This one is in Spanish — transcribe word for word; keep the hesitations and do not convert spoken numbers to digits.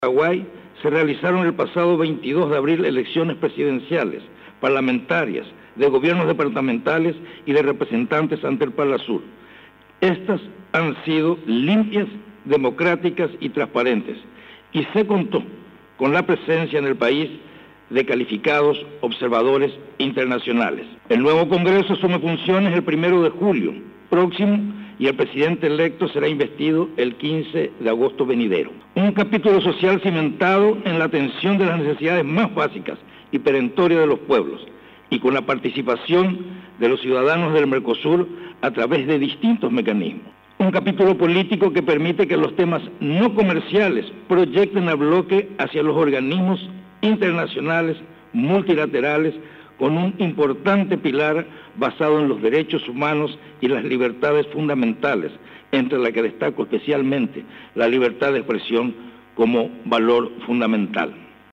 Paraguay se realizaron el pasado veintidós de abril elecciones presidenciales, parlamentarias, de gobiernos departamentales y de representantes ante el Palasur. Estas han sido limpias, democráticas y transparentes, y se contó con la presencia en el país de calificados observadores internacionales. El nuevo Congreso asume funciones el primero de julio próximo y el presidente electo será investido el quince de agosto venidero. Un capítulo social cimentado en la atención de las necesidades más básicas y perentorias de los pueblos, y con la participación de los ciudadanos del Mercosur a través de distintos mecanismos. Un capítulo político que permite que los temas no comerciales proyecten al bloque hacia los organismos internacionales, multilaterales, con un importante pilar basado en los derechos humanos y las libertades fundamentales, entre las que destaco especialmente la libertad de expresión como valor fundamental.